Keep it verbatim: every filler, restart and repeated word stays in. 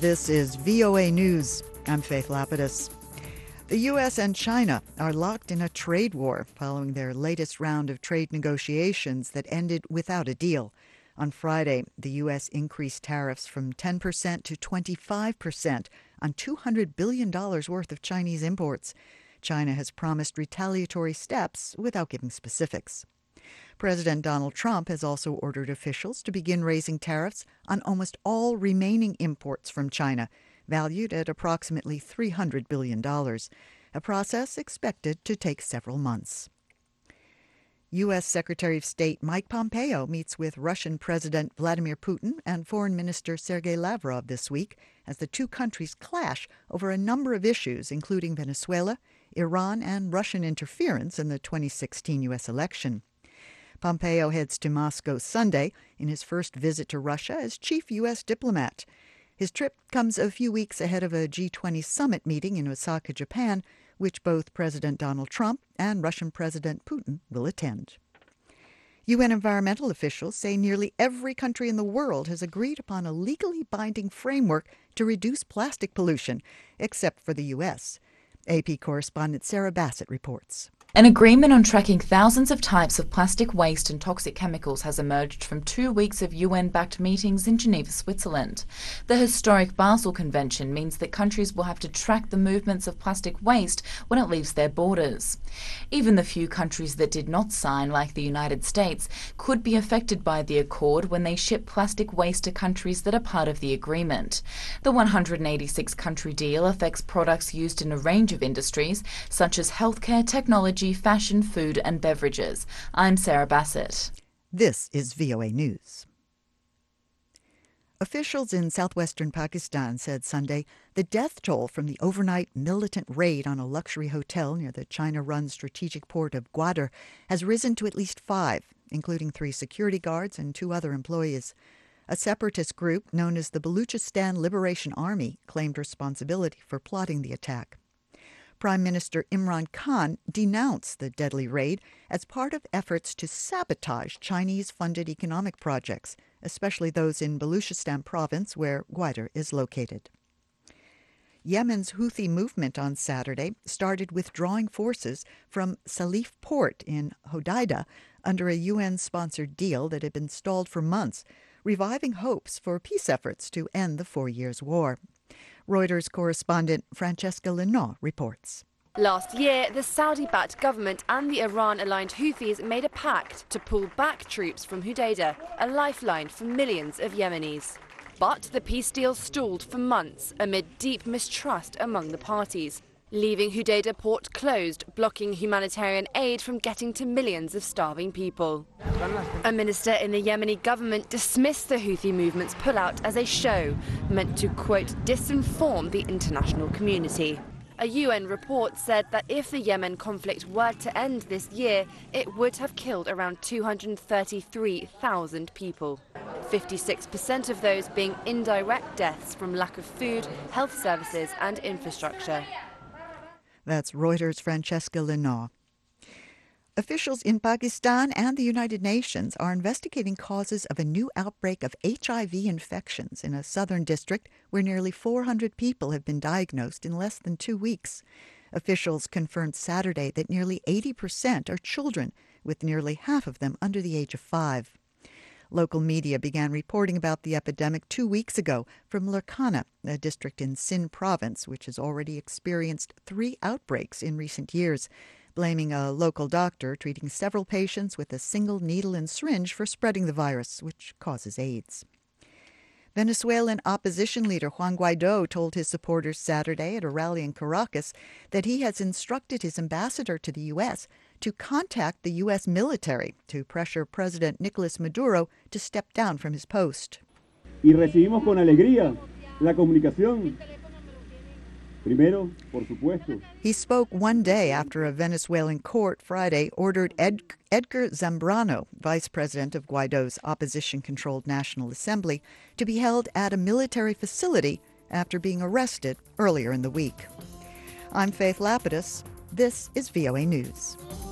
This is V O A News. I'm Faith Lapidus. The U S and China are locked in a trade war following their latest round of trade negotiations that ended without a deal. On Friday, the U S increased tariffs from ten percent to twenty-five percent on two hundred billion dollars worth of Chinese imports. China has promised retaliatory steps without giving specifics. President Donald Trump has also ordered officials to begin raising tariffs on almost all remaining imports from China, valued at approximately three hundred billion dollars, a process expected to take several months. U S. Secretary of State Mike Pompeo meets with Russian President Vladimir Putin and Foreign Minister Sergei Lavrov this week as the two countries clash over a number of issues, including Venezuela, Iran, and Russian interference in the twenty sixteen U S election. Pompeo heads to Moscow Sunday in his first visit to Russia as chief U S diplomat. His trip comes a few weeks ahead of a G twenty summit meeting in Osaka, Japan, which both President Donald Trump and Russian President Putin will attend. U N environmental officials say nearly every country in the world has agreed upon a legally binding framework to reduce plastic pollution, except for the U S. A P correspondent Sarah Bassett reports. An agreement on tracking thousands of types of plastic waste and toxic chemicals has emerged from two weeks of U N-backed meetings in Geneva, Switzerland. The historic Basel Convention means that countries will have to track the movements of plastic waste when it leaves their borders. Even the few countries that did not sign, like the United States, could be affected by the accord when they ship plastic waste to countries that are part of the agreement. The one hundred eighty-six country deal affects products used in a range of industries, such as healthcare, technology, fashion, food and beverages. I'm Sarah Bassett. This is V O A News. Officials in southwestern Pakistan said Sunday the death toll from the overnight militant raid on a luxury hotel near the China-run strategic port of Gwadar has risen to at least five, including three security guards and two other employees. A separatist group known as the Baluchistan Liberation Army claimed responsibility for plotting the attack. Prime Minister Imran Khan denounced the deadly raid as part of efforts to sabotage Chinese-funded economic projects, especially those in Baluchistan province where Gwadar is located. Yemen's Houthi movement on Saturday started withdrawing forces from Salif port in Hodeidah under a U N-sponsored deal that had been stalled for months, reviving hopes for peace efforts to end the four years' war. Reuters correspondent Francesca Lenoir reports. Last year, the Saudi-backed government and the Iran-aligned Houthis made a pact to pull back troops from Hodeidah, a lifeline for millions of Yemenis. But the peace deal stalled for months amid deep mistrust among the parties, leaving Hodeidah port closed, blocking humanitarian aid from getting to millions of starving people. A minister in the Yemeni government dismissed the Houthi movement's pullout as a show, meant to, quote, disinform the international community. A U N report said that if the Yemen conflict were to end this year, it would have killed around two hundred thirty-three thousand people, fifty-six percent of those being indirect deaths from lack of food, health services and infrastructure. That's Reuters' Francesca Lenoir. Officials in Pakistan and the United Nations are investigating causes of a new outbreak of H I V infections in a southern district where nearly four hundred people have been diagnosed in less than two weeks. Officials confirmed Saturday that nearly eighty percent are children, with nearly half of them under the age of five. Local media began reporting about the epidemic two weeks ago from Larkana, a district in Sindh province, which has already experienced three outbreaks in recent years, blaming a local doctor treating several patients with a single needle and syringe for spreading the virus, which causes AIDS. Venezuelan opposition leader Juan Guaido told his supporters Saturday at a rally in Caracas that he has instructed his ambassador to the U S to contact the U S military to pressure President Nicolas Maduro to step down from his post. Y recibimos con alegría la comunicación. Primero, por supuesto. He spoke one day after a Venezuelan court Friday ordered Ed- Edgar Zambrano, vice president of Guaido's opposition-controlled National Assembly, to be held at a military facility after being arrested earlier in the week. I'm Faith Lapidus. This is V O A News.